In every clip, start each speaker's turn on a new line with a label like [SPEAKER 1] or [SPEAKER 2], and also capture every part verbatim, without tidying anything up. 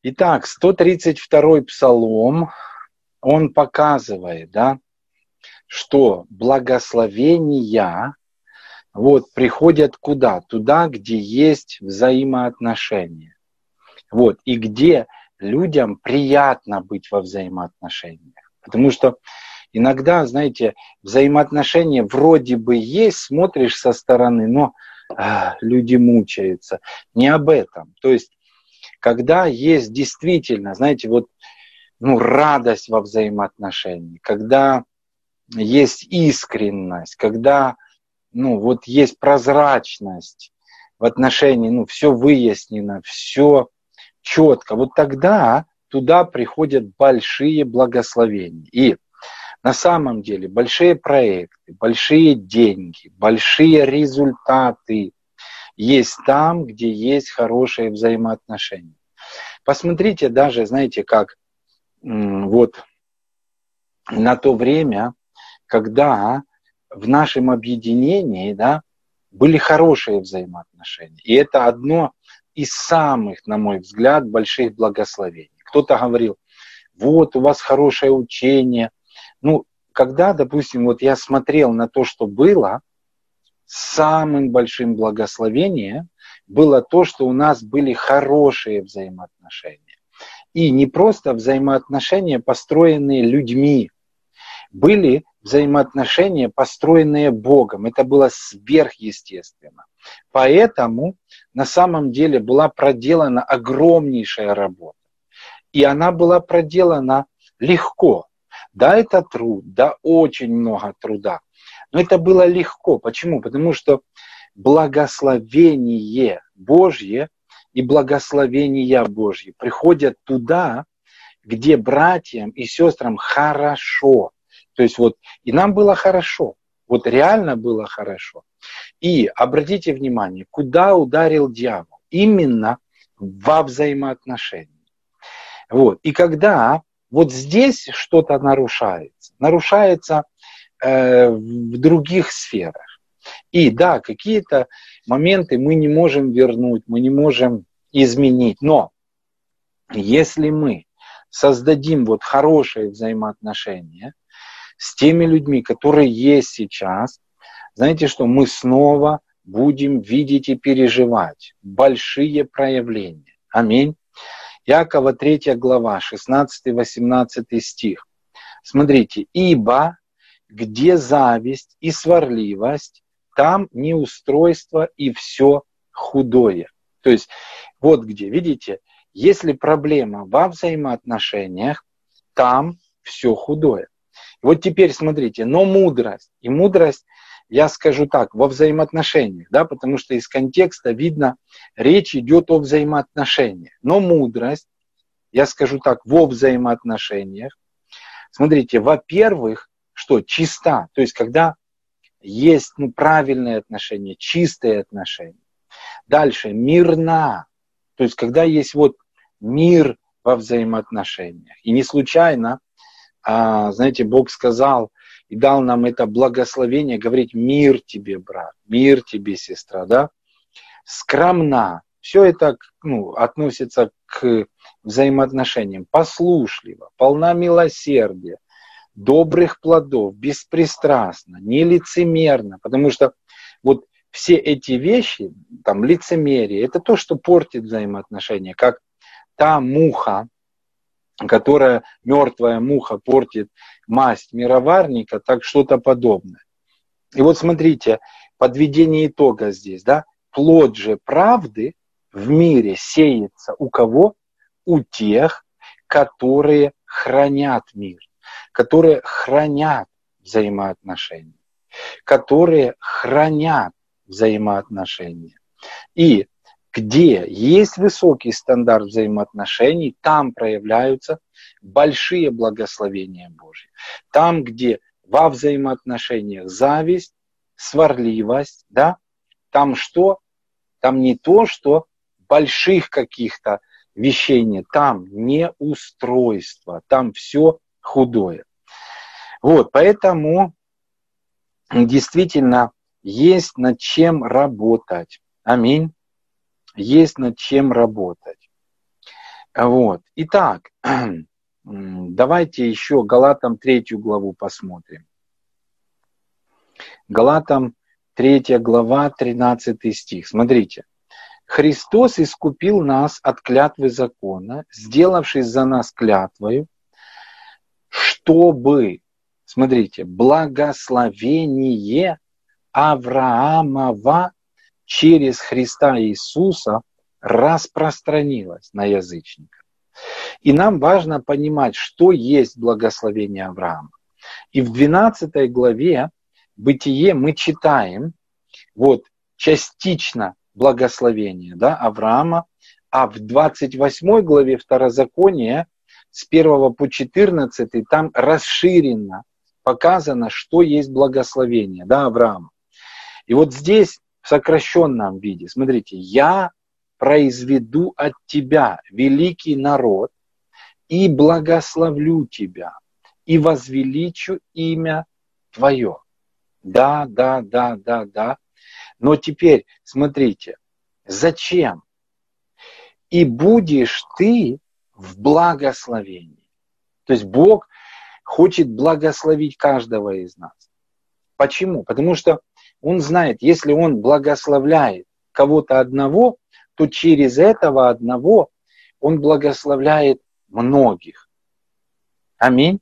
[SPEAKER 1] Итак, сто тридцать второй псалом, он показывает, да, что благословения вот, приходят куда? Туда, где есть взаимоотношения. Вот, и где людям приятно быть во взаимоотношениях. Потому что иногда, знаете, взаимоотношения вроде бы есть, смотришь со стороны, но а, люди мучаются. Не об этом. То есть, когда есть действительно, знаете, вот, ну, радость во взаимоотношениях, когда есть искренность, когда, ну, вот есть прозрачность в отношении, ну, все выяснено, все четко, вот тогда туда приходят большие благословения. И на самом деле большие проекты, большие деньги, большие результаты есть там, где есть хорошие взаимоотношения. Посмотрите даже, знаете, как вот на то время, когда в нашем объединении, да, были хорошие взаимоотношения. И это одно из самых, на мой взгляд, больших благословений. Кто-то говорил, вот у вас хорошее учение. Ну, когда, допустим, вот я смотрел на то, что было, самым большим благословением было то, что у нас были хорошие взаимоотношения. И не просто взаимоотношения, построенные людьми, были взаимоотношения, построенные Богом. Это было сверхъестественно. Поэтому на самом деле была проделана огромнейшая работа. И она была проделана легко. Да, это труд, да, очень много труда. Но это было легко. Почему? Потому что благословение Божье и благословения Божьи приходят туда, где братьям и сестрам хорошо. То есть вот и нам было хорошо. Вот реально было хорошо. И обратите внимание, куда ударил дьявол? Именно во взаимоотношениях. Вот. И когда вот здесь что-то нарушается, нарушается э, в других сферах. И да, какие-то моменты мы не можем вернуть, мы не можем изменить. Но если мы создадим вот хорошие взаимоотношения с теми людьми, которые есть сейчас, знаете что, мы снова будем видеть и переживать большие проявления. Аминь. Иакова третья глава, шестнадцатый-восемнадцатый стих. Смотрите, ибо где зависть и сварливость, там неустройство и все худое. То есть вот где, видите, если проблема во взаимоотношениях, там все худое. Вот теперь смотрите, но мудрость, и мудрость, я скажу так, во взаимоотношениях, да, потому что из контекста видно, речь идет о взаимоотношениях. Но мудрость, я скажу так, во взаимоотношениях, смотрите, во-первых, что чиста, то есть когда есть ну, правильные отношения, чистые отношения. Дальше, мирна, то есть когда есть вот мир во взаимоотношениях. И не случайно, а, знаете, Бог сказал и дал нам это благословение говорить мир тебе, брат, мир тебе, сестра, да? Скромна. Все это ну, относится к взаимоотношениям. Послушлива, полна милосердия, добрых плодов, беспристрастно, нелицемерно. Потому что вот все эти вещи, там, лицемерие, это то, что портит взаимоотношения. Как та муха, которая, мертвая муха, портит масть мироварника, так что-то подобное. И вот смотрите, подведение итога здесь, да, плод же правды в мире сеется у кого? У тех, которые хранят мир, которые хранят взаимоотношения, которые хранят взаимоотношения. И где есть высокий стандарт взаимоотношений, там проявляются большие благословения Божьи. Там, где во взаимоотношениях зависть, сварливость, да, там что? Там не то, что больших каких-то вещей нет, там неустройство, там все худое. Вот, поэтому действительно есть над чем работать. Аминь. Есть над чем работать. Вот. Итак, давайте еще Галатам третью главу посмотрим. Галатам третья глава, тринадцатый стих. Смотрите. Христос искупил нас от клятвы закона, сделавшись за нас клятвою, чтобы, смотрите, благословение Авраамова через Христа Иисуса распространилось на язычников. И нам важно понимать, что есть благословение Авраама. И в двенадцатой главе Бытие мы читаем вот частично благословение, да, Авраама, а в двадцать восьмой главе Второзакония с первого по четырнадцатый там расширенно показано, что есть благословение, да, Авраама. И вот здесь в сокращенном виде, смотрите, я произведу от тебя великий народ и благословлю тебя и возвеличу имя твое. Да, да, да, да, да. Но теперь, смотрите, зачем? И будешь ты в благословении. То есть Бог хочет благословить каждого из нас. Почему? Потому что Он знает, если Он благословляет кого-то одного, то через этого одного Он благословляет многих. Аминь.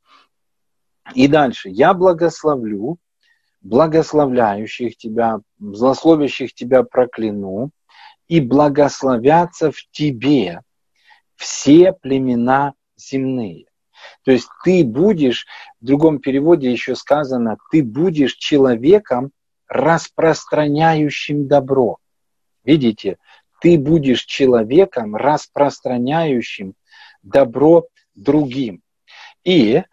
[SPEAKER 1] И дальше. Я благословлю благословляющих тебя, злословящих тебя прокляну, и благословятся в тебе все племена земные. То есть ты будешь, в другом переводе еще сказано, ты будешь человеком, распространяющим добро. Видите, ты будешь человеком, распространяющим добро другим. И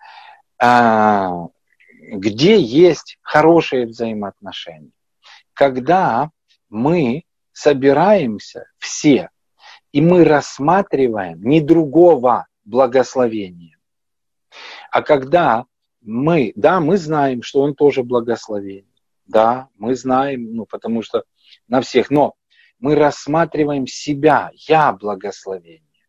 [SPEAKER 1] а, где есть хорошие взаимоотношения? Когда мы собираемся все, и мы рассматриваем не другого благословения, а когда мы, да, мы знаем, что он тоже благословение, да, мы знаем, ну, потому что на всех, но мы рассматриваем себя, я благословение,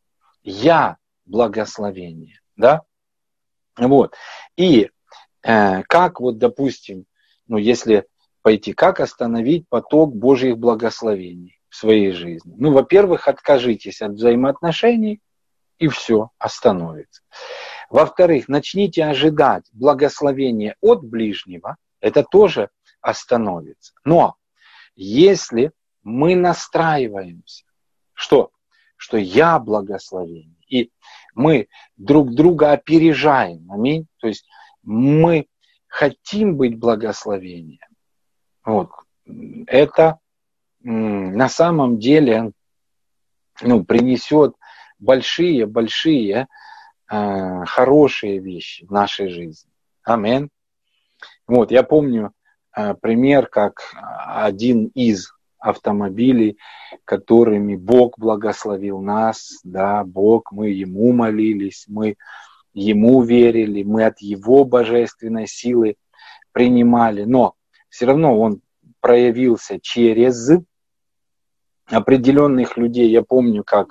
[SPEAKER 1] я благословение, да, вот, и э, как вот, допустим, ну, если пойти, как остановить поток Божьих благословений в своей жизни? Ну, во-первых, откажитесь от взаимоотношений, и все остановится. Во-вторых, начните ожидать благословения от ближнего, это тоже остановится. Но если мы настраиваемся, что? Что я благословение, и мы друг друга опережаем, аминь, то есть мы хотим быть благословением, вот, это на самом деле, ну, принесет большие-большие э, хорошие вещи в нашей жизни. Аминь. Вот, я помню э, пример, как один из автомобилей, которыми Бог благословил нас, да, Бог, мы Ему молились, мы Ему верили, мы от Его божественной силы принимали, но все равно Он проявился через определенных людей. Я помню, как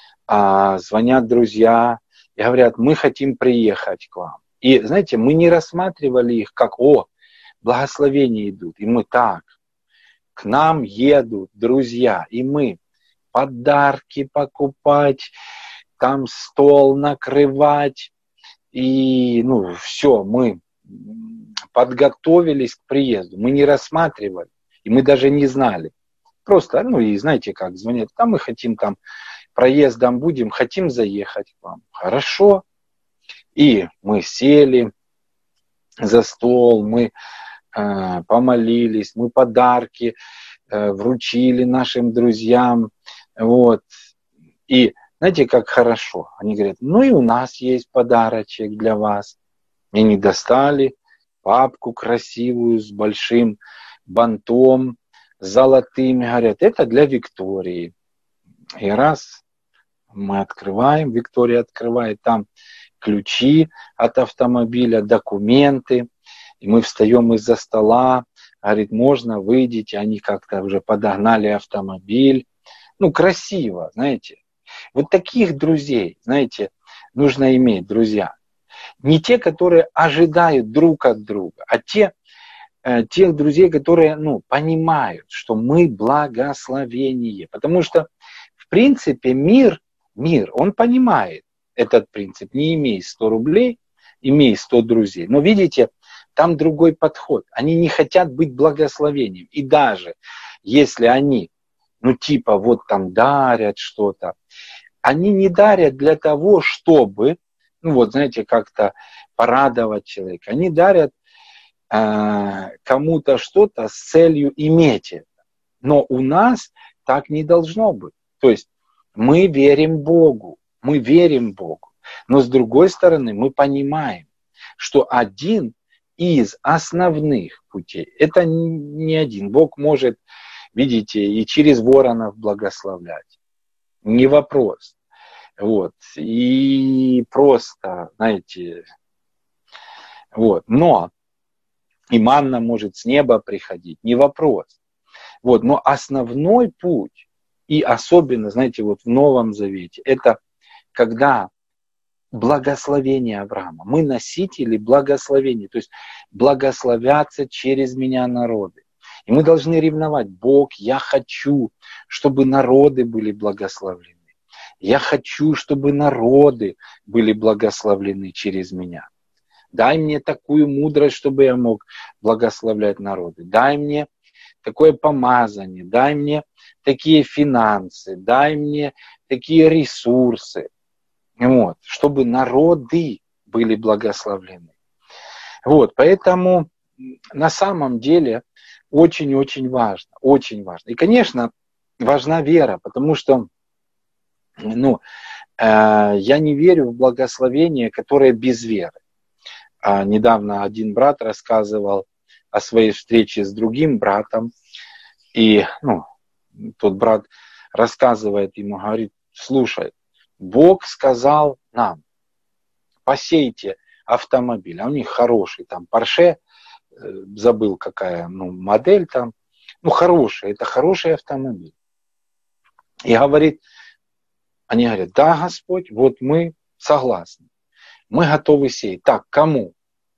[SPEAKER 1] а, звонят друзья и говорят, мы хотим приехать к вам. И, знаете, мы не рассматривали их как, о, благословения идут. И мы так, к нам едут друзья, и мы подарки покупать, там стол накрывать. И, ну, все, мы подготовились к приезду. Мы не рассматривали, и мы даже не знали. Просто, ну, и знаете, как звонят, там мы хотим там проездом будем, хотим заехать к вам. Хорошо. И мы сели за стол, мы э, помолились, мы подарки э, вручили нашим друзьям. Вот. И знаете, как хорошо. Они говорят, ну и у нас есть подарочек для вас. И они достали папку красивую с большим бантом, золотыми, говорят, это для Виктории. И раз мы открываем, Виктория открывает, там ключи от автомобиля, документы, и мы встаем из-за стола, говорит, можно, выйдите, они как-то уже подогнали автомобиль. Ну, красиво, знаете. Вот таких друзей, знаете, нужно иметь, друзья. Не те, которые ожидают друг от друга, а те, э, тех друзей, которые, ну, понимают, что мы благословение. Потому что, в принципе, мир, мир, он понимает этот принцип. Не имей сто рублей, имей сто друзей. Но видите, там другой подход. Они не хотят быть благословением. И даже если они, ну, типа, вот там дарят что-то, они не дарят для того, чтобы, ну вот, знаете, как-то порадовать человека. Они дарят э, кому-то что-то с целью иметь это. Но у нас так не должно быть. То есть мы верим Богу, мы верим Богу. Но с другой стороны, мы понимаем, что один из основных путей, это не один. Бог может, видите, и через воронов благословлять. Не вопрос. Вот. И просто, знаете, вот. Но и манна может с неба приходить, не вопрос. Вот. Но основной путь, и особенно, знаете, вот в Новом Завете, это когда благословение Авраама. Мы носители благословения, то есть благословятся через меня народы. И мы должны ревновать. Бог, я хочу, чтобы народы были благословлены. Я хочу, чтобы народы были благословлены через меня. Дай мне такую мудрость, чтобы я мог благословлять народы. Дай мне такое помазание, дай мне такие финансы, дай мне такие ресурсы, вот, чтобы народы были благословлены. Вот, поэтому на самом деле очень-очень важно, очень важно. И, конечно, важна вера, потому что ну, э, я не верю в благословение, которое без веры. А недавно один брат рассказывал о своей встрече с другим братом, и ну, тот брат рассказывает ему, говорит, слушай, Бог сказал нам, посейте автомобиль, а у них хороший, там, Porsche, забыл какая, ну, модель там, ну, хороший, это хороший автомобиль. И говорит, они говорят, да, Господь, вот мы согласны, мы готовы сеять. Так, кому?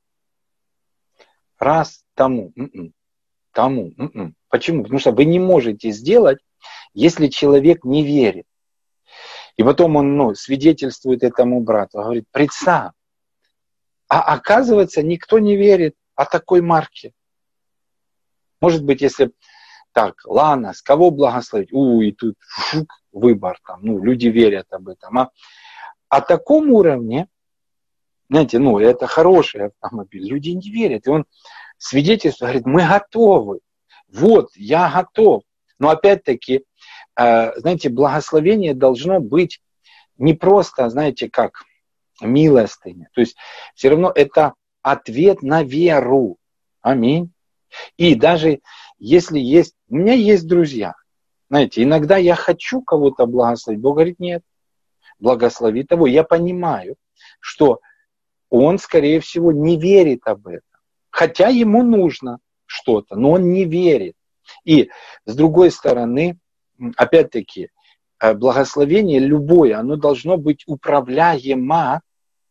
[SPEAKER 1] Раз, тому, м-м, тому, м-м. Почему? Потому что вы не можете сделать, если человек не верит. И потом он ну, свидетельствует этому брату, говорит, представь, а оказывается, никто не верит о такой марке. Может быть, если так, ладно, с кого благословить? У, и тут шук, выбор там, ну, люди верят об этом. А о таком уровне, знаете, ну, это хороший автомобиль, люди не верят. И он свидетельствует, говорит, мы готовы. Вот, я готов. Но опять-таки, знаете, благословение должно быть не просто, знаете, как милостыня. То есть все равно это ответ на веру. Аминь. И даже если есть, у меня есть друзья, знаете, иногда я хочу кого-то благословить, Бог говорит, нет, благослови того. Я понимаю, что он, скорее всего, не верит об этом. Хотя ему нужно что-то, но он не верит. И с другой стороны, опять-таки, благословение любое, оно должно быть управляемо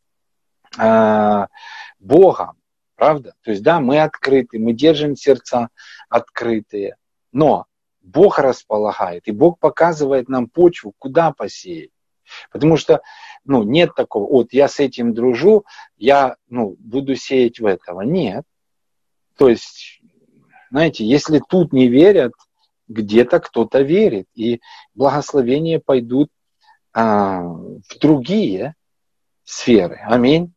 [SPEAKER 1] э, Богом. Правда? То есть, да, мы открыты, мы держим сердца открытые. Но Бог располагает, и Бог показывает нам почву, куда посеять. Потому что ну, нет такого, вот я с этим дружу, я ну, буду сеять в этого. Нет. То есть, знаете, если тут не верят, где-то кто-то верит. И благословения пойдут а, в другие сферы. Аминь.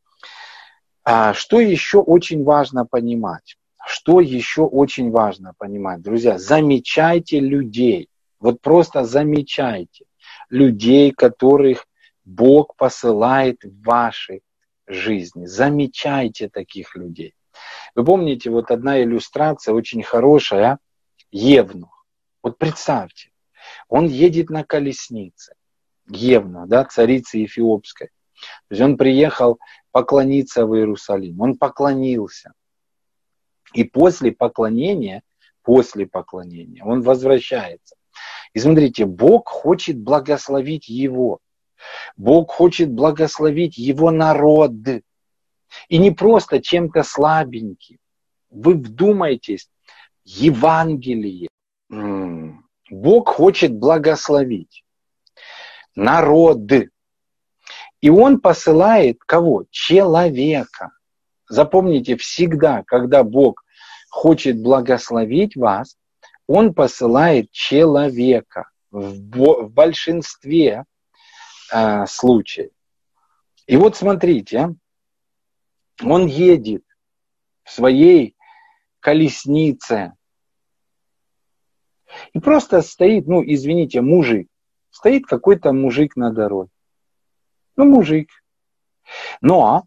[SPEAKER 1] А что еще очень важно понимать? Что еще очень важно понимать, друзья? Замечайте людей. Вот просто замечайте людей, которых Бог посылает в вашей жизни. Замечайте таких людей. Вы помните, вот одна иллюстрация очень хорошая, Евнух. Вот представьте, он едет на колеснице. Евнух, да, царицы Эфиопской. То есть он приехал поклониться в Иерусалим. Он поклонился. И после поклонения, после поклонения он возвращается. И смотрите, Бог хочет благословить его. Бог хочет благословить его народ. И не просто чем-то слабеньким. Вы вдумайтесь, Евангелие. Бог хочет благословить народ. И Он посылает кого? Человека. Запомните, всегда, когда Бог хочет благословить вас, Он посылает человека в, в большинстве э, случаев. И вот смотрите, Он едет в своей колеснице и просто стоит, ну, извините, мужик. Стоит какой-то мужик на дороге. Ну, мужик. Но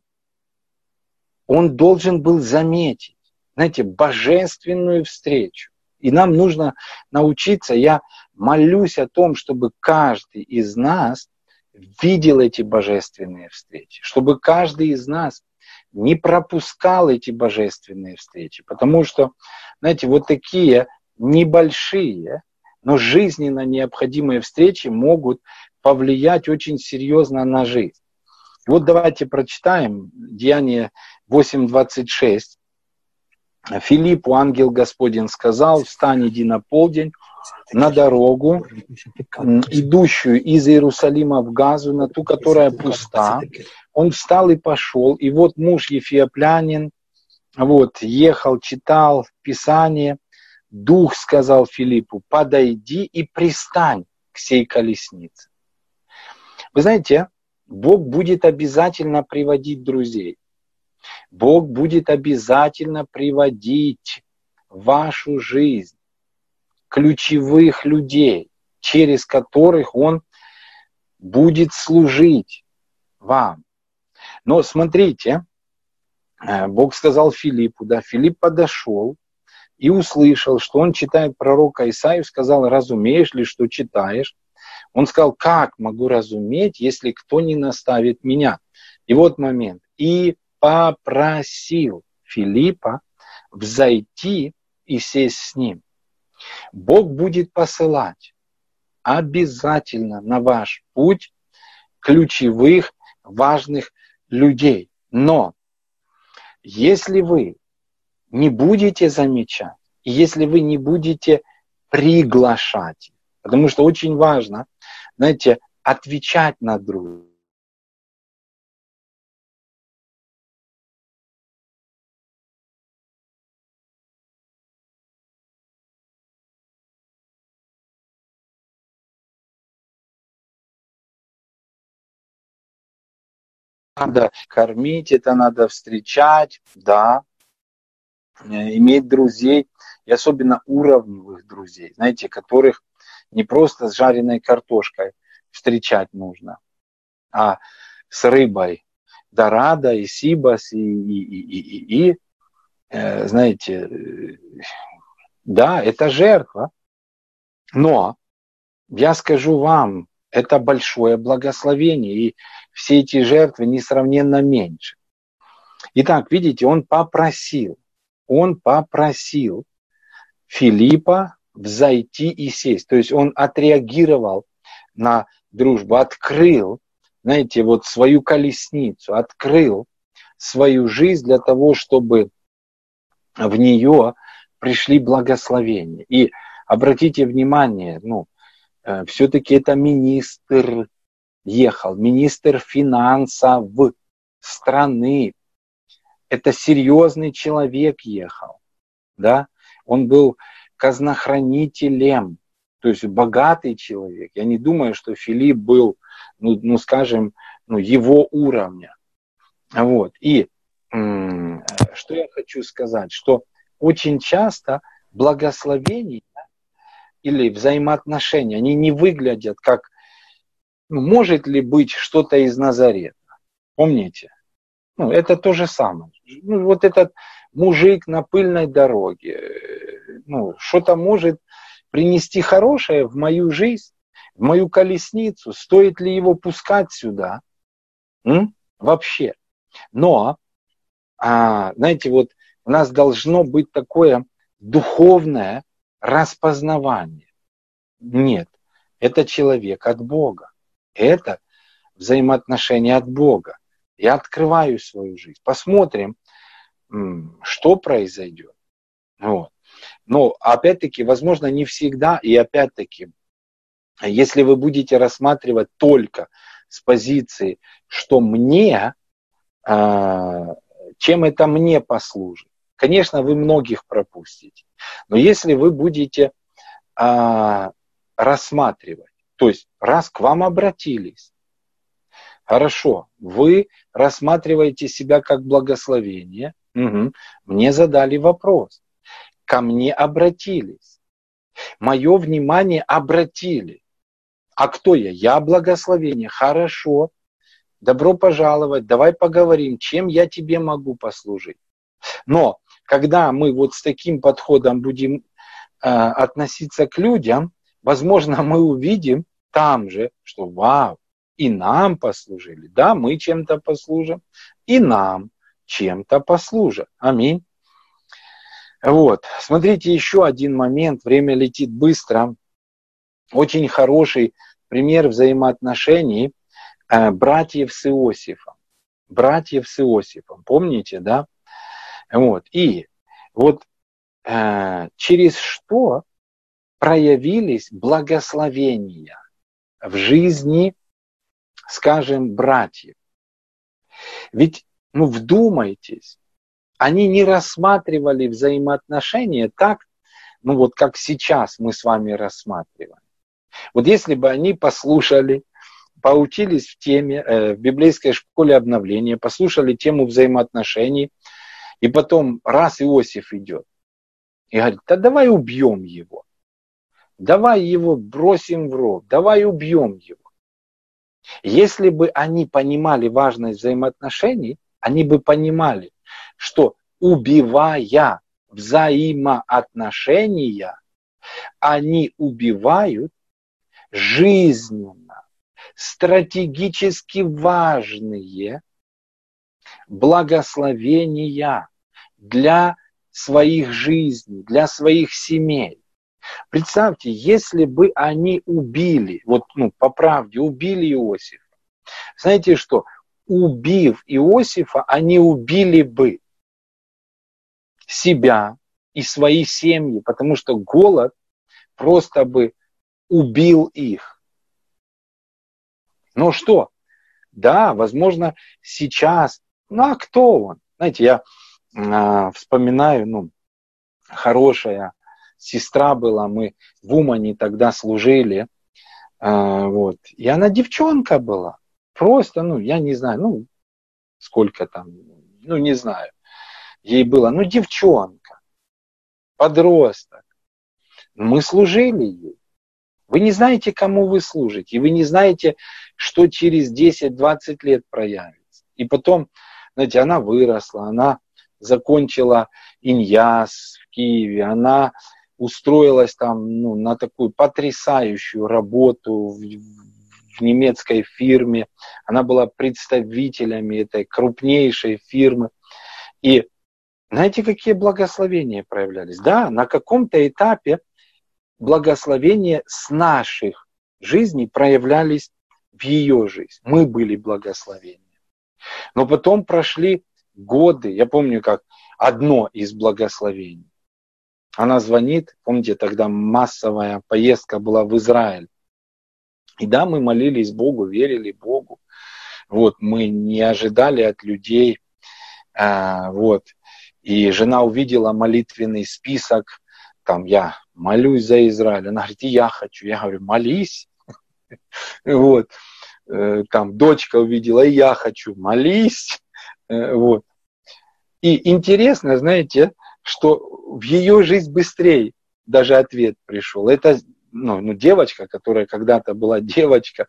[SPEAKER 1] он должен был заметить, знаете, божественную встречу. И нам нужно научиться, я молюсь о том, чтобы каждый из нас видел эти божественные встречи, чтобы каждый из нас не пропускал эти божественные встречи. Потому что, знаете, вот такие небольшие, но жизненно необходимые встречи могут повлиять очень серьезно на жизнь. Вот давайте прочитаем Деяние восемь двадцать шесть. Филиппу ангел Господень сказал: встань, иди на полдень на дорогу, идущую из Иерусалима в Газу, на ту, которая пуста. Он встал и пошел, и вот муж ефиоплянин, вот, ехал, читал Писание. Дух сказал Филиппу: подойди и пристань к сей колеснице. Вы знаете, Бог будет обязательно приводить друзей. Бог будет обязательно приводить в вашу жизнь ключевых людей, через которых Он будет служить вам. Но смотрите, Бог сказал Филиппу, да, Филипп подошел и услышал, что он читает пророка Исаию, сказал: разумеешь ли, что читаешь? Он сказал: как могу разуметь, если кто не наставит меня? И вот момент. И попросил Филиппа взойти и сесть с ним. Бог будет посылать обязательно на ваш путь ключевых, важных людей. Но если вы не будете замечать, и если вы не будете приглашать, потому что очень важно, знаете, отвечать на друг. Надо кормить, это надо встречать, да, иметь друзей, и особенно уровневых друзей, знаете, которых не просто с жареной картошкой встречать нужно, а с рыбой дорадо и сибас, и, и, и, и, и э, знаете, да, это жертва, но я скажу вам, это большое благословение, и все эти жертвы несравненно меньше. Итак, видите, он попросил, он попросил Филиппа взойти и сесть. То есть он отреагировал на дружбу, открыл, знаете, вот свою колесницу, открыл свою жизнь для того, чтобы в нее пришли благословения. И обратите внимание, ну, э, все-таки это министр ехал, министр финансов страны. Это серьезный человек ехал, да? Он был казнохранителем, то есть богатый человек. Я не думаю, что Филипп был, ну, ну скажем, ну, его уровня. Вот. И м- что я хочу сказать, что очень часто благословения или взаимоотношения, они не выглядят как, ну, может ли быть что-то из Назарета. Помните? Ну, это то же самое. Ну, вот этот мужик на пыльной дороге, ну, что-то может принести хорошее в мою жизнь, в мою колесницу. Стоит ли его пускать сюда? М? Вообще. Но, а, знаете, вот у нас должно быть такое духовное распознавание. Нет, это человек от Бога. Это взаимоотношения от Бога. Я открываю свою жизнь. Посмотрим, что произойдет. Вот. Но опять-таки, возможно, не всегда. И опять-таки, если вы будете рассматривать только с позиции, что мне, чем это мне послужит, конечно, вы многих пропустите. Но если вы будете рассматривать, то есть раз к вам обратились, хорошо, вы рассматриваете себя как благословение, угу, мне задали вопрос, ко мне обратились, мое внимание обратили. А кто я? Я благословение. Хорошо, добро пожаловать, давай поговорим, чем я тебе могу послужить. Но когда мы вот с таким подходом будем э, относиться к людям, возможно, мы увидим там же, что вау, и нам послужили. Да, мы чем-то послужим, и нам чем-то послужат. Аминь. Вот, смотрите, еще один момент, время летит быстро. Очень хороший пример взаимоотношений э, братьев с Иосифом. Братьев с Иосифом, помните, да? Вот, и вот э, через что проявились благословения в жизни, скажем, братьев. Ведь, ну, вдумайтесь, они не рассматривали взаимоотношения так, ну вот как сейчас мы с вами рассматриваем. Вот если бы они послушали, поучились в теме, э, в библейской школе обновления, послушали тему взаимоотношений, и потом раз Иосиф идет и говорит, да давай убьем его, давай его бросим в ров, давай убьем его. Если бы они понимали важность взаимоотношений, они бы понимали, что убивая взаимоотношения, они убивают жизненно, стратегически важные благословения для своих жизней, для своих семей. Представьте, если бы они убили, вот ну, по правде, убили Иосифа. Знаете что? Убив Иосифа, они убили бы себя и свои семьи, потому что голод просто бы убил их. Ну что? Да, возможно, сейчас, ну а кто он? Знаете, я э, вспоминаю, ну, хорошая сестра была, мы в Умане тогда служили, э, вот, и она девчонка была, просто, ну, я не знаю, ну, сколько там, ну, не знаю, ей было, ну, девчонка, подросток, мы служили ей. Вы не знаете, кому вы служите, и вы не знаете, что через десять-двадцать лет проявится. И потом, знаете, она выросла, она закончила Иньяс в Киеве, она устроилась там ну, на такую потрясающую работу в, в немецкой фирме. Она была представителями этой крупнейшей фирмы. И знаете, какие благословения проявлялись? Да, на каком-то этапе благословения с наших жизней проявлялись в ее жизнь. Мы были благословения. Но потом прошли годы. Я помню, как одно из благословений. Она звонит, помните, тогда массовая поездка была в Израиль. И да, мы молились Богу, верили Богу. Вот, мы не ожидали от людей. А, вот. И жена увидела молитвенный список. Там я молюсь за Израиль. Она говорит, и я хочу. Я говорю, молись. Вот. Там дочка увидела, и я хочу, молись. Вот. И интересно, знаете, что в ее жизнь быстрее даже ответ пришел. Это ну, ну, девочка, которая когда-то была девочка.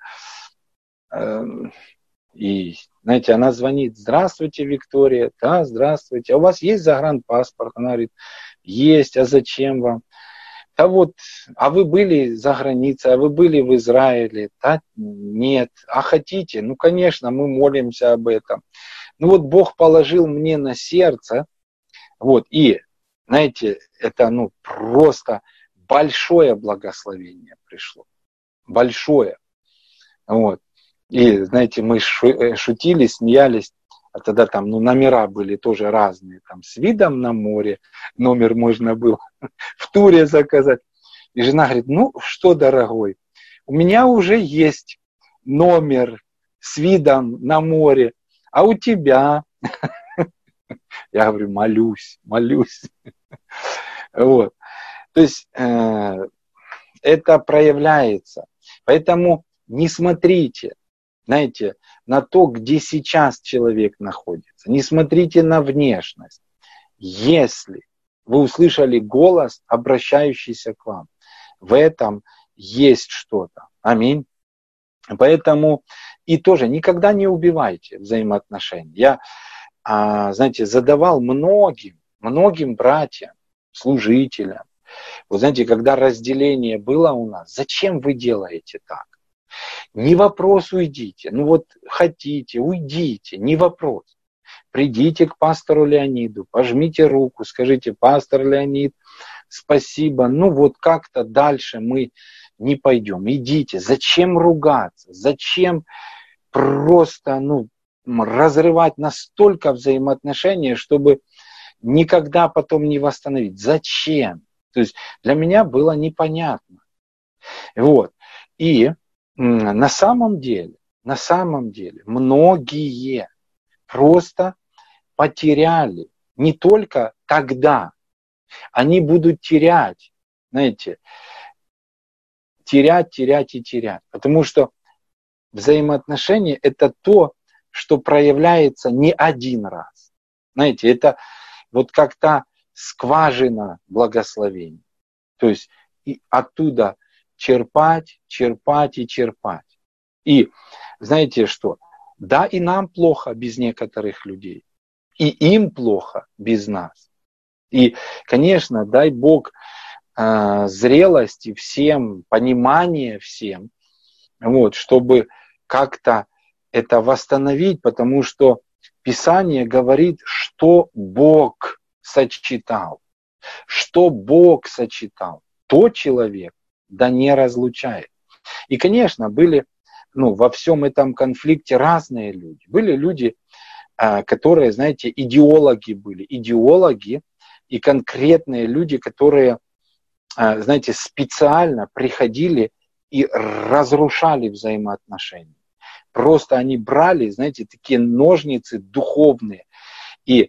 [SPEAKER 1] И, знаете, она звонит, здравствуйте, Виктория. Да, здравствуйте. А у вас есть загранпаспорт? Она говорит, есть. А зачем вам? А вот, а вы были за границей, а вы были в Израиле? Да, нет. А хотите? Ну, конечно, мы молимся об этом. Ну, вот Бог положил мне на сердце. Вот, и, знаете, это, ну, просто большое благословение пришло. Большое. Вот. И, знаете, мы шутили, смеялись, а тогда там, ну, номера были тоже разные, там, с видом на море, номер можно было в туре заказать. И жена говорит, ну, что, дорогой, у меня уже есть номер с видом на море, а у тебя? Я говорю, молюсь, молюсь. Вот. То есть э, это проявляется. Поэтому не смотрите, знаете, на то, где сейчас человек находится. Не смотрите на внешность. Если вы услышали голос, обращающийся к вам, в этом есть что-то. Аминь. Поэтому и тоже никогда не убивайте взаимоотношения. Я, а, знаете, задавал многим, многим братьям, служителям. Вы знаете, когда разделение было у нас, зачем вы делаете так? Не вопрос, уйдите. Ну вот хотите, уйдите, не вопрос. Придите к пастору Леониду, пожмите руку, скажите, пастор Леонид, спасибо. Ну вот как-то дальше мы не пойдем. Идите. Зачем ругаться? Зачем просто ну, разрывать настолько взаимоотношения, чтобы никогда потом не восстановить? Зачем? То есть для меня было непонятно. Вот. И на самом деле, на самом деле, многие просто потеряли не только тогда, они будут терять, знаете, терять, терять и терять. Потому что взаимоотношения – это то, что проявляется не один раз. Знаете, это вот как та скважина благословений. То есть и оттуда черпать, черпать и черпать. И знаете что? Да, и нам плохо без некоторых людей. И им плохо без нас. И, конечно, дай Бог э, зрелости всем, понимания всем, вот, чтобы как-то это восстановить, потому что Писание говорит, что Бог сочетал. Что Бог сочетал, то человек да не разлучает. И, конечно, были ну, во всем этом конфликте разные люди. Были люди, которые, знаете, идеологи были. Идеологи и конкретные люди, которые, знаете, специально приходили и разрушали взаимоотношения. Просто они брали, знаете, такие ножницы духовные и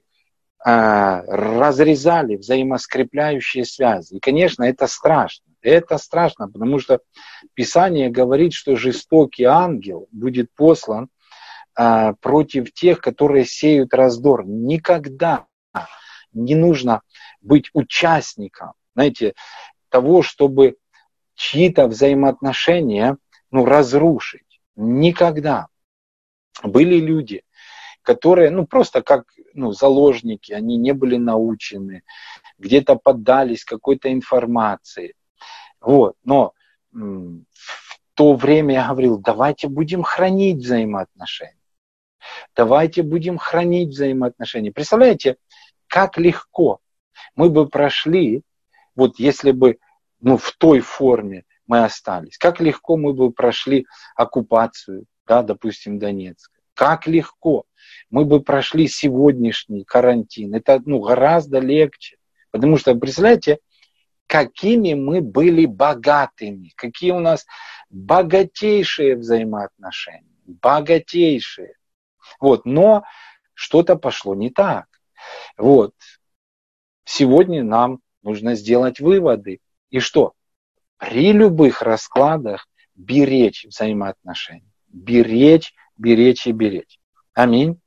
[SPEAKER 1] а, разрезали взаимоскрепляющие связи. И, конечно, это страшно. Это страшно, потому что Писание говорит, что жестокий ангел будет послан а, против тех, которые сеют раздор. Никогда не нужно быть участником, знаете, того, чтобы чьи-то взаимоотношения ну, разрушить. Никогда. Были люди, которые, ну, просто как ну, заложники, они не были научены, где-то поддались какой-то информации. Вот. Но м, в то время я говорил, давайте будем хранить взаимоотношения. Давайте будем хранить взаимоотношения. Представляете, как легко мы бы прошли, вот если бы ну, в той форме мы остались, как легко мы бы прошли оккупацию, да, допустим, Донецка. Как легко мы бы прошли сегодняшний карантин. Это ну, гораздо легче. Потому что, представляете, какими мы были богатыми, какие у нас богатейшие взаимоотношения. Богатейшие. Вот. Но что-то пошло не так. Вот. Сегодня нам нужно сделать выводы. И что? При любых раскладах беречь взаимоотношения. Беречь, беречь и беречь. Аминь.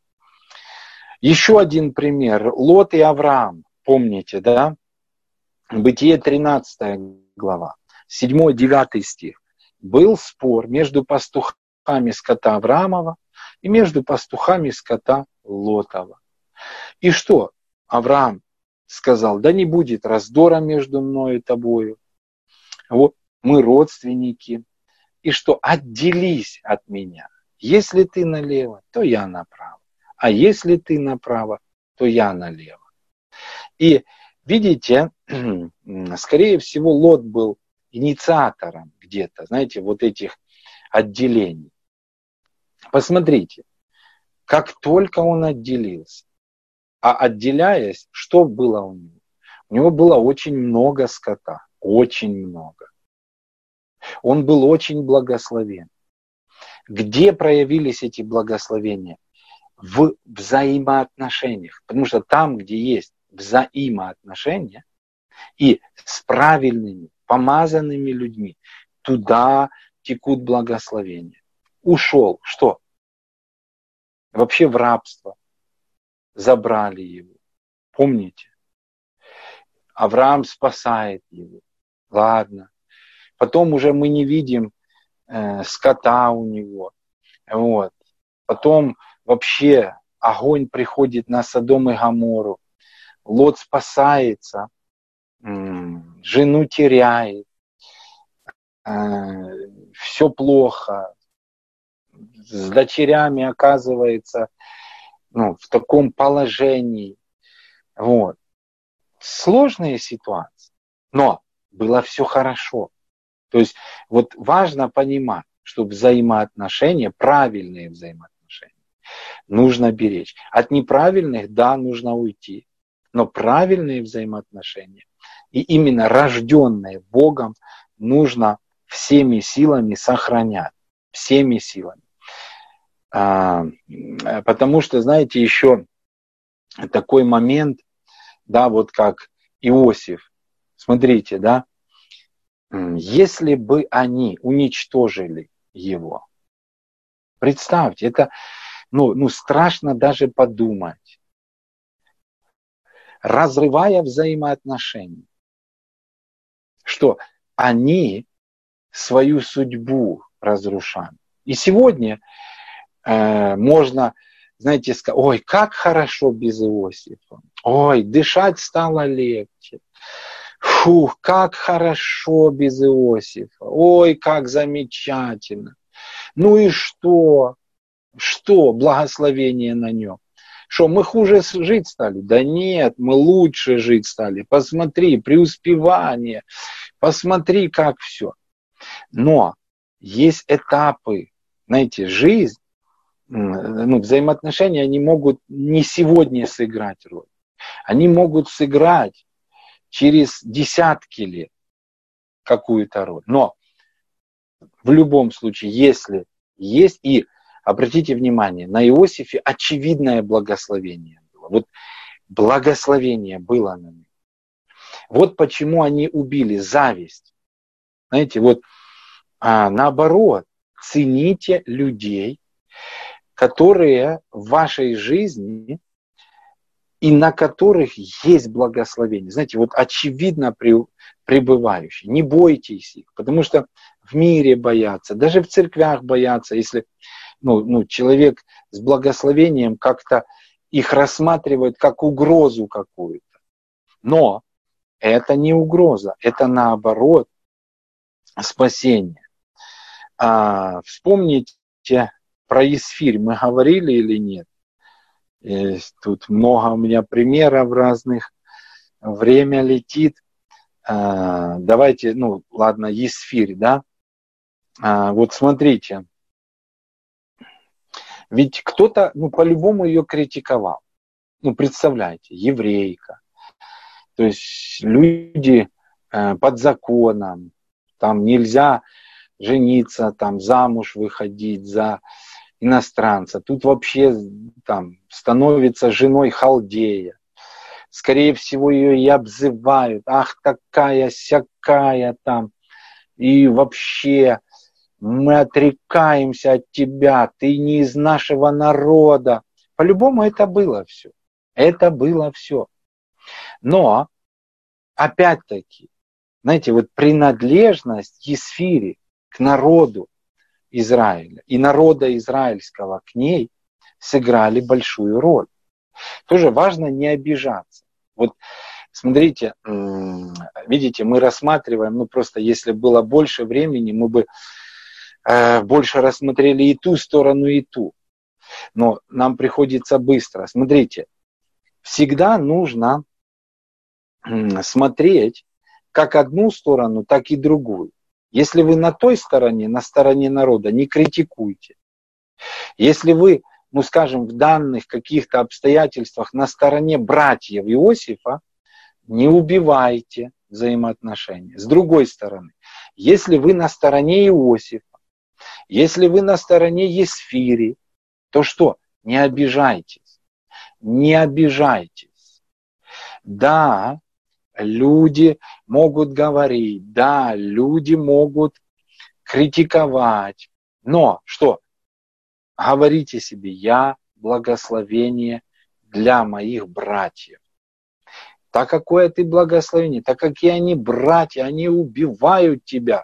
[SPEAKER 1] Еще один пример. Лот и Авраам. Помните, да? Бытие тринадцатая глава. седьмой-девятый стих. Был спор между пастухами скота Авраамова и между пастухами скота Лотова. И что? Авраам сказал, да не будет раздора между мной и тобою. Вот мы родственники. И что? Отделись от меня. Если ты налево, то я направо. А если ты направо, то я налево. И видите, скорее всего, Лот был инициатором где-то, знаете, вот этих отделений. Посмотрите, как только он отделился, а отделяясь, что было у него? У него было очень много скота, очень много. Он был очень благословен. Где проявились эти благословения? В взаимоотношениях. Потому что там, где есть взаимоотношения и с правильными, помазанными людьми, туда текут благословения. Ушел. Что? Вообще в рабство. Забрали его. Помните? Авраам спасает его. Ладно. Потом уже мы не видим э, скота у него. Вот. Потом вообще огонь приходит на Содом и Гоморру. Лот спасается, м- жену теряет, э, все плохо. С дочерями оказывается ну, в таком положении. Вот. Сложные ситуации. Но было все хорошо. То есть вот важно понимать, что взаимоотношения, правильные взаимоотношения, нужно беречь. От неправильных, да, нужно уйти. Но правильные взаимоотношения, и именно рожденные Богом, нужно всеми силами сохранять. Всеми силами. А, потому что, знаете, еще такой момент, да, вот как Иосиф. Смотрите, да, если бы они уничтожили его, представьте, это ну, ну, страшно даже подумать. Разрывая взаимоотношения, что они свою судьбу разрушают. И сегодня э, можно, знаете, сказать, ой, как хорошо без Иосифа. Ой, дышать стало легче. Фух, как хорошо без Иосифа. Ой, как замечательно. Ну и что? Что благословение на нем? Что, мы хуже жить стали? Да нет, мы лучше жить стали. Посмотри, преуспевание. Посмотри, как все. Но есть этапы. Знаете, жизнь, ну, взаимоотношения, они могут не сегодня сыграть роль. Они могут сыграть через десятки лет какую-то роль. Но в любом случае, если есть, и обратите внимание, на Иосифе очевидное благословение было. Вот благословение было на нем. Вот почему они убили зависть. Знаете, вот а, наоборот, цените людей, которые в вашей жизни и на которых есть благословение. Знаете, вот очевидно пребывающие. Не бойтесь их, потому что в мире боятся, даже в церквях боятся, если ну, ну, человек с благословением как-то их рассматривает как угрозу какую-то. Но это не угроза, это наоборот спасение. А, вспомните про Есфирь, мы говорили или нет? Есть тут много у меня примеров разных. Время летит. А, давайте, ну ладно, Есфирь, да? А, вот смотрите. Ведь кто-то, ну, по-любому ее критиковал. Ну, представляете, еврейка. То есть люди э, под законом. Там нельзя жениться, там замуж выходить за иностранца. Тут вообще там становится женой халдея. Скорее всего, ее и обзывают. Ах, такая, сякая там. И вообще мы отрекаемся от тебя. Ты не из нашего народа. По-любому это было все. Это было все. Но, опять-таки, знаете, вот принадлежность Есфири к народу Израиля и народа израильского к ней сыграли большую роль. Тоже важно не обижаться. Вот смотрите, видите, мы рассматриваем, ну просто если было больше времени, мы бы э, больше рассмотрели и ту сторону, и ту. Но нам приходится быстро. Смотрите, всегда нужно смотреть как одну сторону, так и другую. Если вы на той стороне, на стороне народа, не критикуйте. Если вы, ну скажем, в данных каких-то обстоятельствах на стороне братьев Иосифа, не убивайте взаимоотношения. С другой стороны, если вы на стороне Иосифа, если вы на стороне Есфири, то что? Не обижайтесь. Не обижайтесь. Да, люди могут говорить, да, люди могут критиковать, но что? Говорите себе, я благословение для моих братьев. Так какое ты благословение, так какие они братья, они убивают тебя.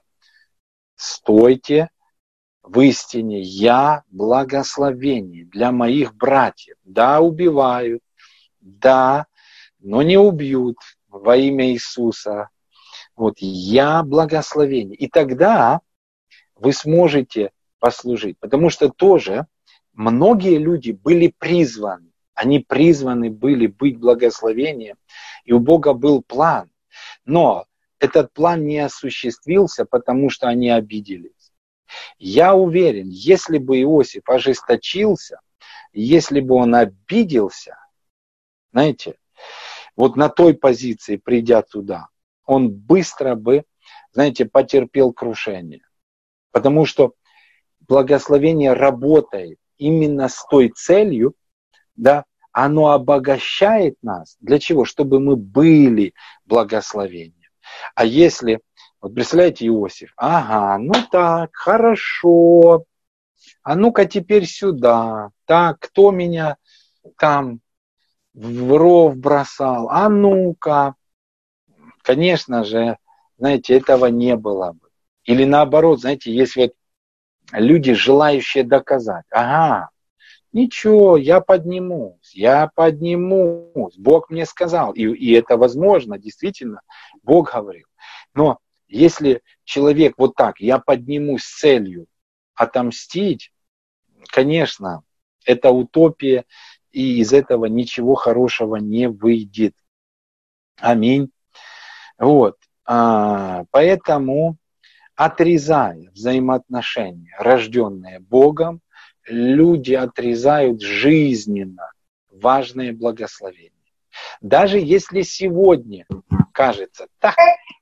[SPEAKER 1] Стойте в истине, я благословение для моих братьев. Да, убивают, да, но не убьют во имя Иисуса. Вот, я благословение. И тогда вы сможете послужить. Потому что тоже многие люди были призваны. Они призваны были быть благословением. И у Бога был план. Но этот план не осуществился, потому что они обиделись. Я уверен, если бы Иосиф ожесточился, если бы он обиделся, знаете, вот на той позиции, придя туда, он быстро бы, знаете, потерпел крушение. Потому что благословение работает именно с той целью, да, оно обогащает нас. Для чего? Чтобы мы были благословением. А если, вот представляете, Иосиф, ага, ну так, хорошо, а ну-ка теперь сюда, так, кто меня там в ров бросал, а ну-ка. Конечно же, знаете, этого не было бы. Или наоборот, знаете, есть вот люди, желающие доказать, ага, ничего, я поднимусь, я поднимусь. Бог мне сказал. И, и это возможно, действительно, Бог говорил. Но если человек вот так, я поднимусь с целью отомстить, конечно, это утопия, и из этого ничего хорошего не выйдет. Аминь. Вот. А, поэтому, отрезая взаимоотношения, рожденные Богом, люди отрезают жизненно важные благословения. Даже если сегодня кажется, так,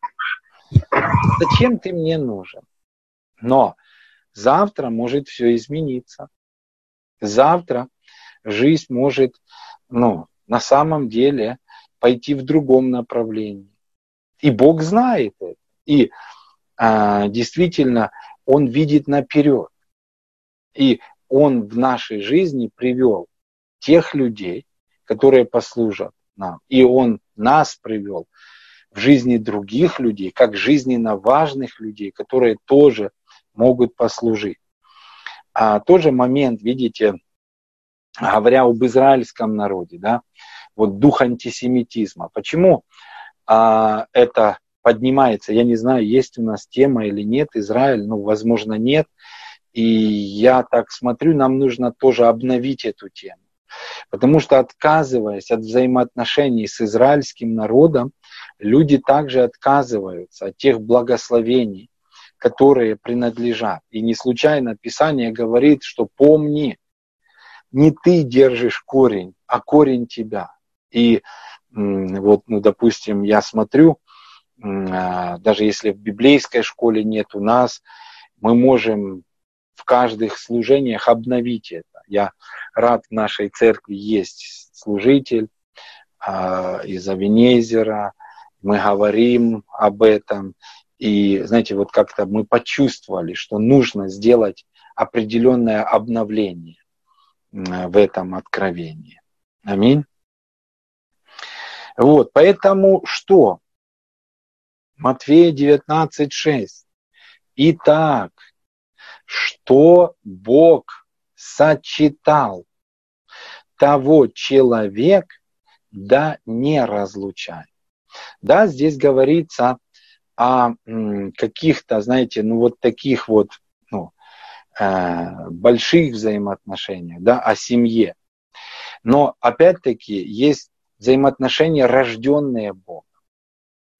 [SPEAKER 1] зачем ты мне нужен? Но завтра может все измениться. Завтра жизнь может, ну, на самом деле пойти в другом направлении. И Бог знает это. И а, действительно, Он видит наперед. И Он в нашей жизни привел тех людей, которые послужат нам. И Он нас привел в жизни других людей, как жизненно важных людей, которые тоже могут послужить. А тоже момент, видите, говоря об израильском народе, да, вот дух антисемитизма. Почему а, это поднимается? Я не знаю, есть у нас тема или нет, Израиль, ну, возможно, нет. И я так смотрю, нам нужно тоже обновить эту тему. Потому что, отказываясь от взаимоотношений с израильским народом, люди также отказываются от тех благословений, которые принадлежат. И не случайно Писание говорит, что помни, не ты держишь корень, а корень тебя. И вот, ну, допустим, я смотрю, даже если в библейской школе нет у нас, мы можем в каждых служениях обновить это. Я рад, в нашей церкви есть служитель э, из Авенезера, мы говорим об этом, и, знаете, вот как-то мы почувствовали, что нужно сделать определенное обновление э, в этом откровении. Аминь. Вот, поэтому что? Матфея девятнадцать шесть. Итак, что Бог сочетал, того человек да не разлучай. Да, здесь говорится о каких-то, знаете, ну вот таких вот ну, э, больших взаимоотношениях, да, о семье. Но опять-таки есть взаимоотношения, рожденные Богом.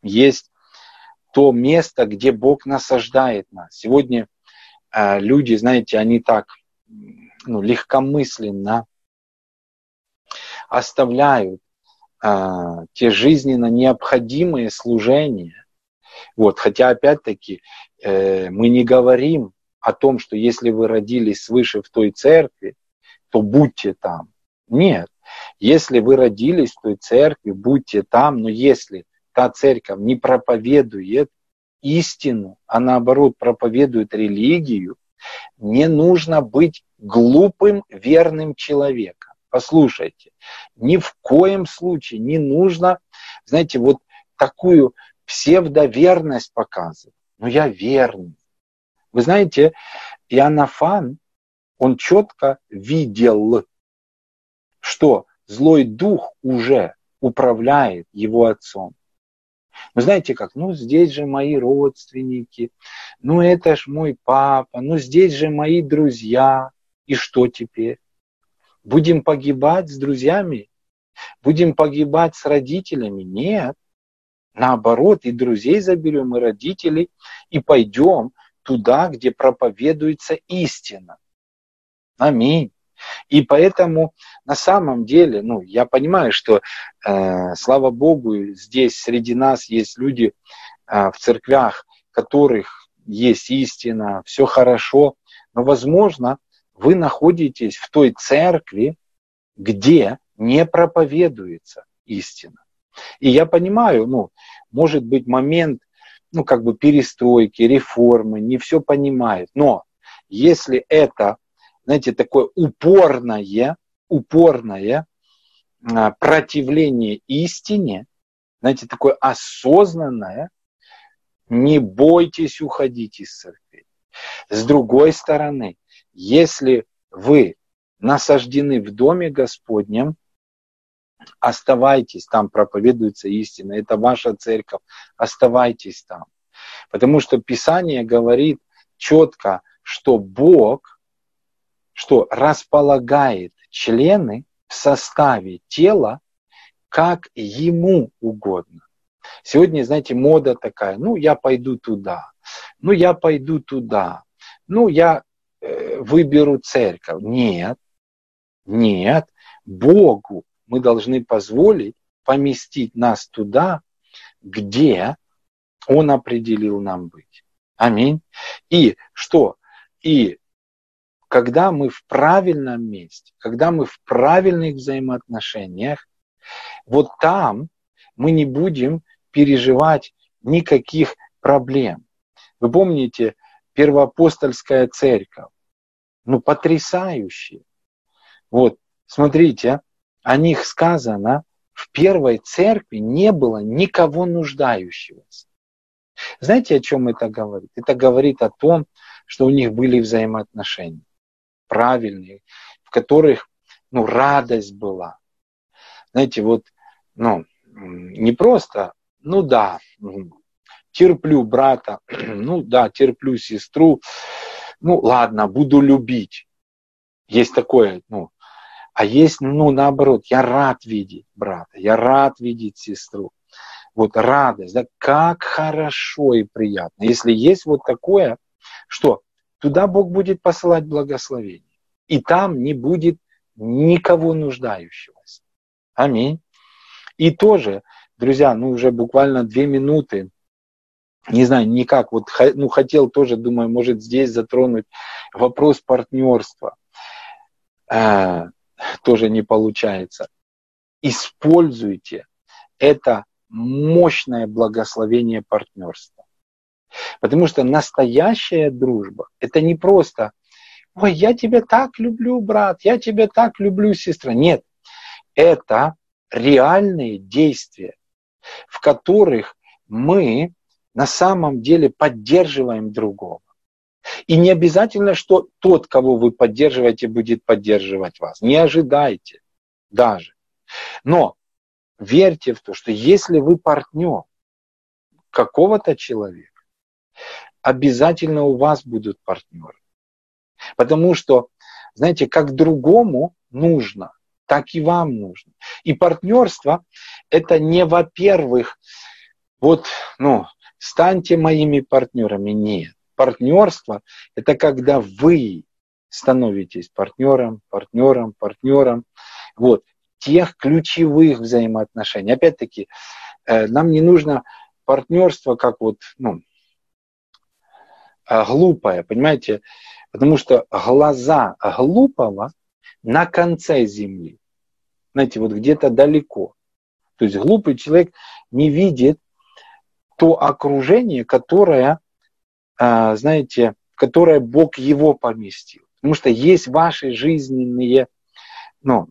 [SPEAKER 1] есть то место, где Бог насаждает нас. Сегодня э, люди, знаете, они так ну, легкомысленно оставляют э, те жизненно необходимые служения. Вот, хотя, опять-таки, э, мы не говорим о том, что если вы родились свыше в той церкви, то будьте там. Нет. Если вы родились в той церкви, будьте там, но если та церковь не проповедует истину, а наоборот проповедует религию, не нужно быть глупым, верным человеком. Послушайте, ни в коем случае не нужно, знаете, вот такую псевдоверность показывать. Но я верный. Вы знаете, Иоаннафан, он четко видел, что злой дух уже управляет его отцом. Вы знаете как, ну здесь же мои родственники, ну это ж мой папа, ну здесь же мои друзья. И что теперь? Будем погибать с друзьями? Будем погибать с родителями? Нет. Наоборот, и друзей заберем, и родителей, и пойдем туда, где проповедуется истина. Аминь. И поэтому на самом деле, ну, я понимаю, что, э, слава Богу, здесь среди нас есть люди э, в церквях, которых есть истина, все хорошо, но, возможно, вы находитесь в той церкви, где не проповедуется истина. И я понимаю, ну, может быть момент, ну, как бы перестройки, реформы, не все понимает, но если это, знаете, такое упорное, упорное противление истине, знаете, такое осознанное, не бойтесь уходить из церкви. С другой стороны, если вы насаждены в доме Господнем, оставайтесь там, проповедуется истина, это ваша церковь, оставайтесь там. Потому что Писание говорит четко, что Бог, что располагает члены в составе тела, как ему угодно. Сегодня, знаете, мода такая, ну, я пойду туда, ну, я пойду туда, ну, я э, выберу церковь. Нет, нет, Богу мы должны позволить поместить нас туда, где Он определил нам быть. Аминь. И что? И когда мы в правильном месте, когда мы в правильных взаимоотношениях, вот там мы не будем переживать никаких проблем. Вы помните, первоапостольская церковь, ну, потрясающая. Вот, смотрите, о них сказано, в первой церкви не было никого нуждающегося. Знаете, о чем это говорит? Это говорит о том, что у них были взаимоотношения правильные, в которых, ну, радость была. Знаете, вот, ну, не просто, ну да, терплю брата, ну да, терплю сестру, ну ладно, буду любить. Есть такое, ну, а есть, ну, наоборот, я рад видеть брата, я рад видеть сестру. Вот радость, да, как хорошо и приятно. Если есть вот такое, что туда Бог будет посылать благословение. И там не будет никого нуждающегося. Аминь. И тоже, друзья, ну уже буквально две минуты, не знаю, никак, вот ну, хотел тоже, думаю, может здесь затронуть вопрос партнерства. А, тоже не получается. Используйте это мощное благословение партнерства. Потому что настоящая дружба, это не просто, ой, я тебя так люблю, брат, я тебя так люблю, сестра. Нет, это реальные действия, в которых мы на самом деле поддерживаем другого. И не обязательно, что тот, кого вы поддерживаете, будет поддерживать вас. Не ожидайте даже. Но верьте в то, что если вы партнер какого-то человека, обязательно у вас будут партнеры. Потому что, знаете, как другому нужно, так и вам нужно. И партнерство – это не, во-первых, вот, ну, станьте моими партнерами. Нет. Партнерство – это когда вы становитесь партнером, партнером, партнером. Вот. Тех ключевых взаимоотношений. Опять-таки, э, нам не нужно партнерство как вот, ну, э, глупое, понимаете? Потому что глаза глупого на конце земли. Знаете, вот где-то далеко. То есть глупый человек не видит то окружение, которое, э, знаете, в которое Бог его поместил. Потому что есть ваши жизненные, ну,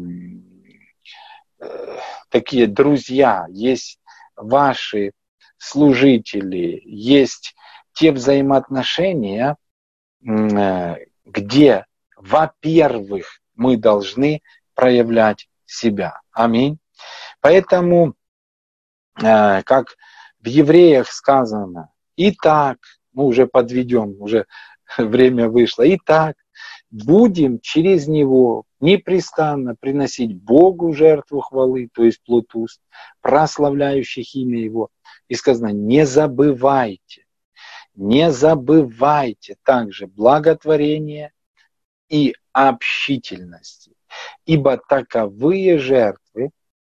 [SPEAKER 1] э, такие друзья, есть ваши служители, есть те взаимоотношения, э, где, во-первых, мы должны проявлять себя. Аминь. Поэтому, э, как в Евреях сказано, итак, мы уже подведем, уже время вышло, итак, будем через него непрестанно приносить Богу жертву хвалы, то есть плод уст, прославляющих имя Его. И сказано, не забывайте, не забывайте также благотворения и общительности, ибо таковые жертвы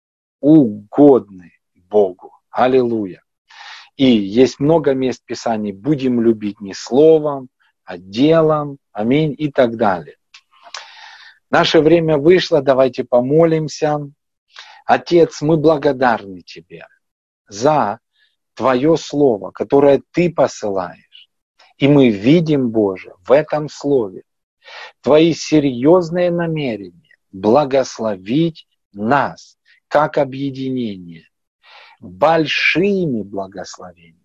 [SPEAKER 1] угодны Богу. Аллилуйя. И есть много мест Писаний, будем любить не словом, а делом, аминь, и так далее. Наше время вышло, давайте помолимся. Отец, мы благодарны Тебе за Твое Слово, которое Ты посылаешь. И мы видим, Боже, в этом Слове Твои серьезные намерения благословить нас, как объединение, большими благословениями.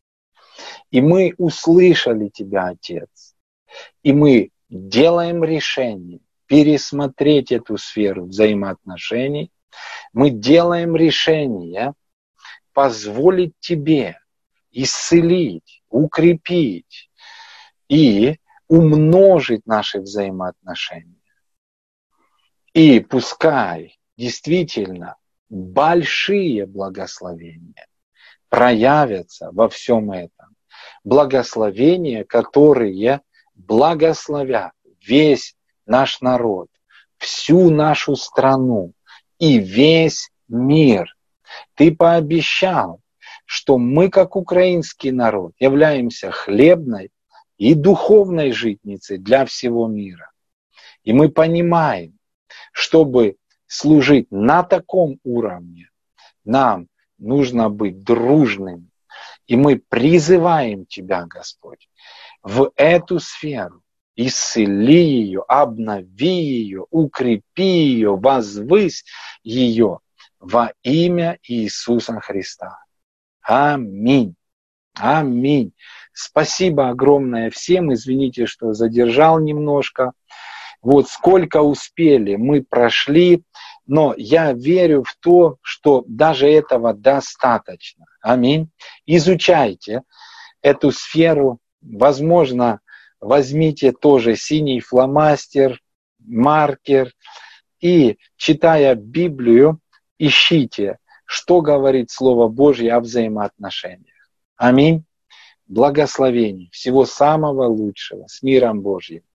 [SPEAKER 1] И мы услышали Тебя, Отец, и мы делаем решение пересмотреть эту сферу взаимоотношений. Мы делаем решение позволить Тебе исцелить, укрепить и умножить наши взаимоотношения. И пускай действительно большие благословения проявятся во всем этом. Благословения, которые благословят весь наш народ, всю нашу страну и весь мир. Ты пообещал, что мы, как украинский народ, являемся хлебной и духовной житницей для всего мира. И мы понимаем, чтобы служить на таком уровне, нам нужно быть дружными. И мы призываем Тебя, Господь, в эту сферу. Исцели ее, обнови ее, укрепи ее, возвысь ее во имя Иисуса Христа. Аминь. Аминь. Спасибо огромное всем. Извините, что задержал немножко. Вот сколько успели, мы прошли, но я верю в то, что даже этого достаточно. Аминь. Изучайте эту сферу. Возможно, возьмите тоже синий фломастер, маркер и, читая Библию, ищите, что говорит Слово Божье о взаимоотношениях. Аминь. Благословений. Всего самого лучшего. С миром Божьим.